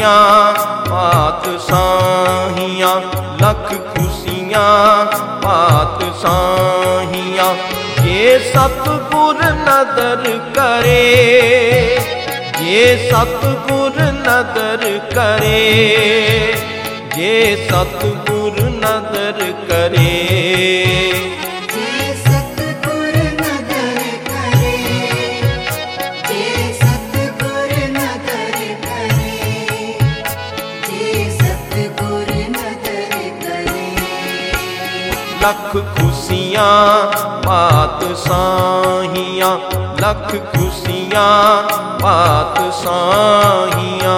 खुशियाँ पातशाहियाँ, लख खुशियाँ पातशाहियाँ। ये सतगुर नदर करे, ये सतगुर नदर करे, ये सतगुर नदर करे। लख खुशियाँ पातशाहियाँ, लख खुशियाँ पातशाहियाँ।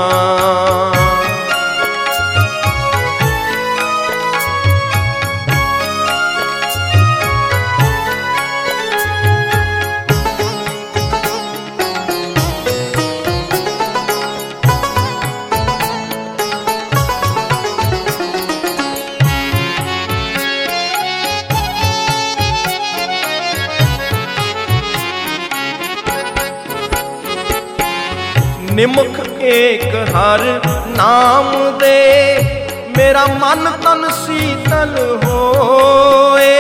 निमुख एक हर नाम दे, मेरा मन तन शीतल होए।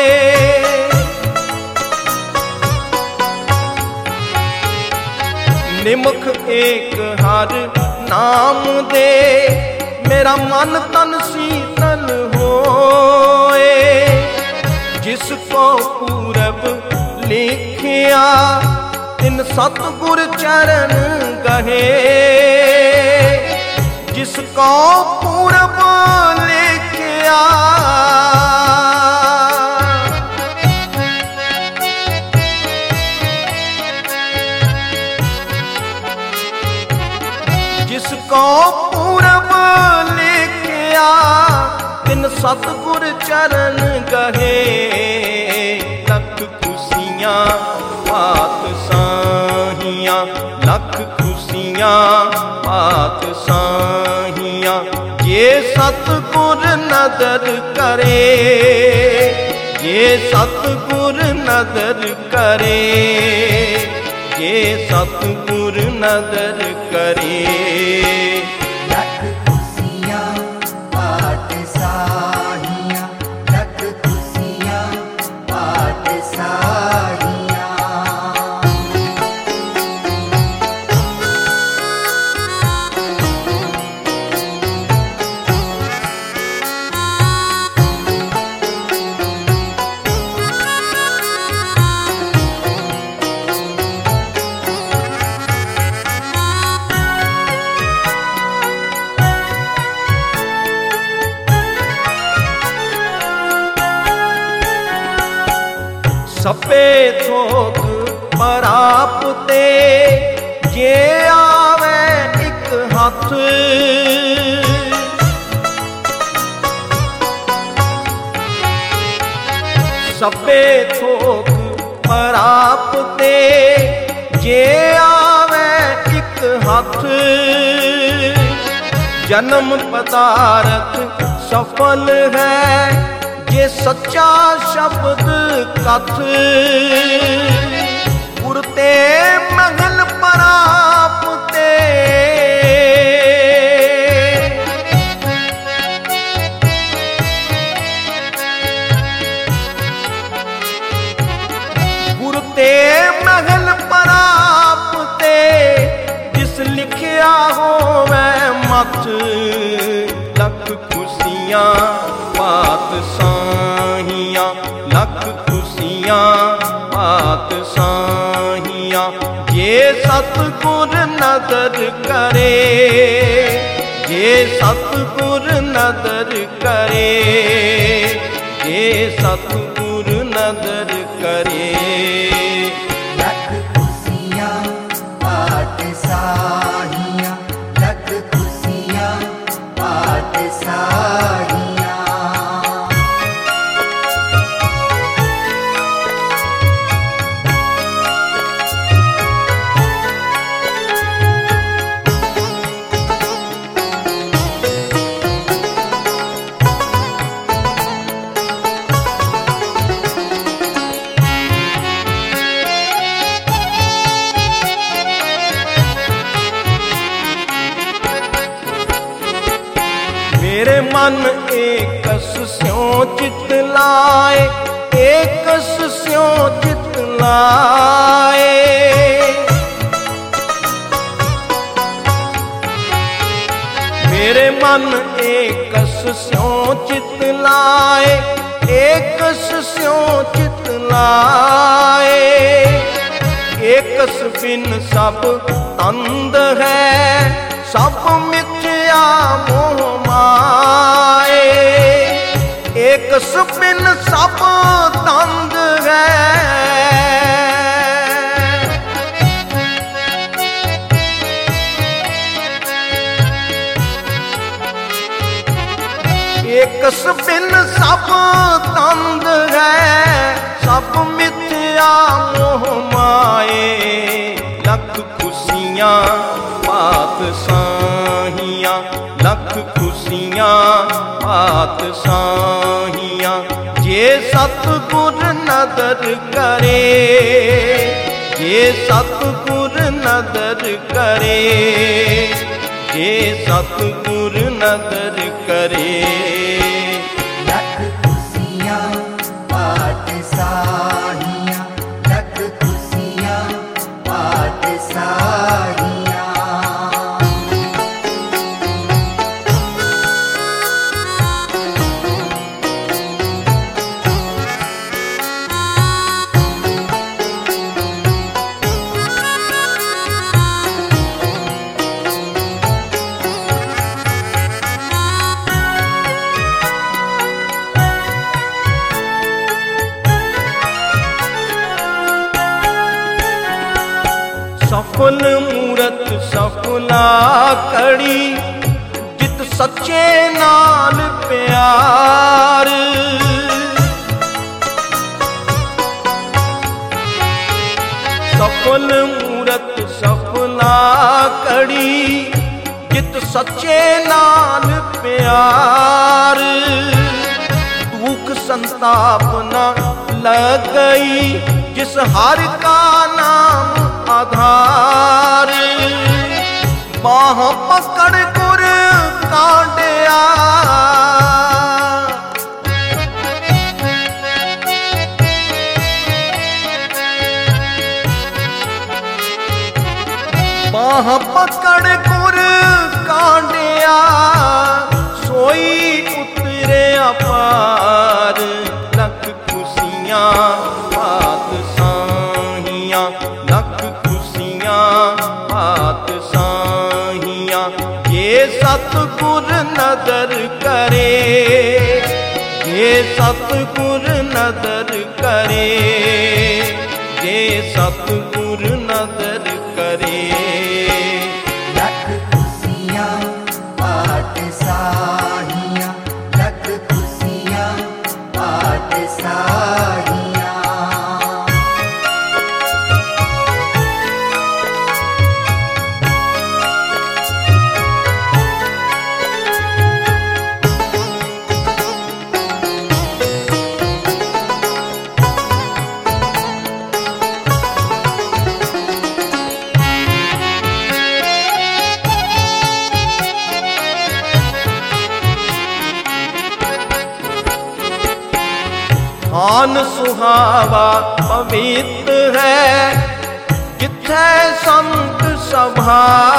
निमुख एक हर नाम दे, मेरा मन तन शीतल होए। जिसको पूरब लिखिया तिन सतगुर चरण गहे, जिसको पूरब लिखिया जिसको पूरब लिखिया तिन सतगुर चरण गहे। लख खुशियाँ पातशाहियाँ, लख खुशियाँ पातशाहियाँ। ये सतगुर नदर करे, ये सतगुर नदर करे, ये सतगुर नदर करे। लख खुशियाँ पातशाहियाँ, लख खुशियाँ पातशाहियाँ। सपे थोक परापते, जे आवे एक हाथ। सपे थोक परापते, जे आवे एक हाथ। जन्म पदारथ सफल है, ये सच्चा शब्द कथ। उड़ते महल परापते, उड़ते महल परापते, जिस लिखिया हो वह मत। लख खुशियाँ पातशाहियाँ, लख खुशियाँ पातशाहियाँ। ये सतगुर नदर करे, ये सतगुर नदर करे, ये सतगुर नदर करे। लख खुशियाँ पातशाहियाँ, लख खुशियाँ पातशाहियाँ। मेरे मन एकस स्यों चित लाए, एकस स्यों चित लाए। मेरे मन एकस स्यों चित लाए, एकस स्यों चित लाए। एकस बिन सब तंद है, सब मिथ्या मोह माए। एकस बिन सब तंद है, एकस बिन सब तंद है, सब मिथ्या मोह माए। लख खुशियां पातशाहियां, लख खुशियां पातशाहियां। जे सतगुर नदर करे, जे सतगुर नदर करे, जे सतगुर नदर करे। लख खुशियां पातशाहियां, लख खुशियां पातशाहियां। सफल मूरत सफला कड़ी, जित सच्चे नाल प्यार। सफल मूरत सफला कड़ी, जित सच्चे नाल प्यार। दुख संताप न लगई, जिस हर का नाम आधार। बाह पकड़ गुर कांडिया, बाह पकड़ गुर कांडिया। सोई उतरे अपार, लख खुशियां पातशाहियां, लख खुशियां पातशाहियां। ये सतगुर नदर करे, ये सतगुर नदर करे, ये सतगुर नदर करे। लख खुशियां पातशाहियां, लख खुशियां पातशाहियां। आन सुहावा पवित्र है, जिथे संत सभा।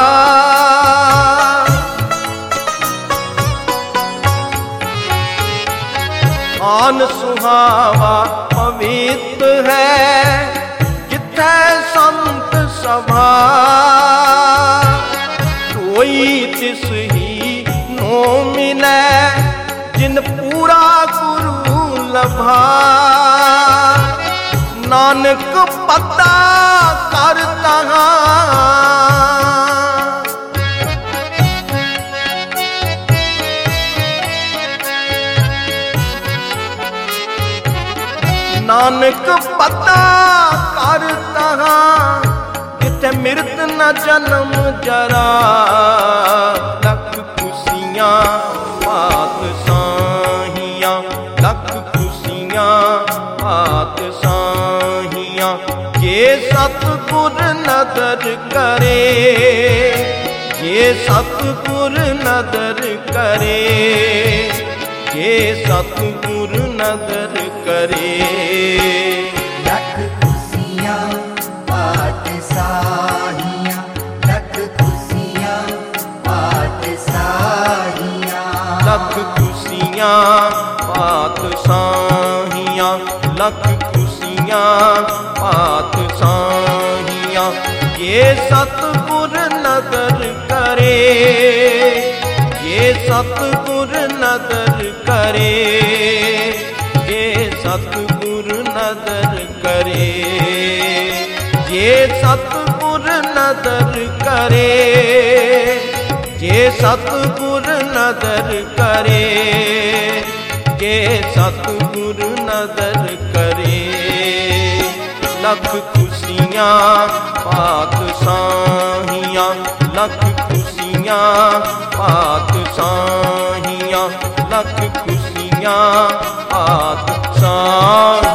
आन सुहावा पवित्र है, जिथे संत सभा। कोई तिस ही नो मिले, जिन पूरा गुरु लभा। नानक पता करता, नानक पता करता। जिथे मृत न जन्म जरा, लख खुशियां पातशाहियां, लख खुशियां पातशाहियां। ये सतगुर नदर करे, ये सतगुर नदर करे। ਜੇ ਸਤਿਗੁਰ ਨਦਰ ਕਰੇ। लख खुशियाँ पाठ साहियाँ, लख खुशियाँ पाठ साहियाँ। ਲੱਖ ਖੁਸ਼ੀਆਂ ਪਾਤਸ਼ਾਹੀਆਂ, ਲੱਖ ਖੁਸ਼ੀਆਂ ਪਾਤਸ਼ਾਹੀਆਂ। ਜੇ ਸਤਿਗੁਰ ਨਦਰ ਕਰੇ, ਜੇ ਸਤਿਗੁਰ ਨਦਰ ਕਰੇ, ਜੇ ਸਤਿਗੁਰ ਨਦਰ ਕਰੇ, ਜੇ ਸਤਿਗੁਰ ਨਦਰ ਕਰੇ, ਜੇ ਸਤਿਗੁਰ ਨਦਰ ਕਰੇ, ਜੇ ਸਤਿਗੁਰ ਨਦਰ ਕਰੇ। ਲੱਖ ਖੁਸ਼ੀਆਂ ਪਾਤਸ਼ਾਹੀਆਂ, ਲੱਖ ਖੁਸ਼ੀਆਂ ਪਾਤਸ਼ਾਹੀਆਂ, ਲੱਖ ਖੁਸ਼ੀਆਂ ਪਾਤਸ਼ਾਹੀਆਂ।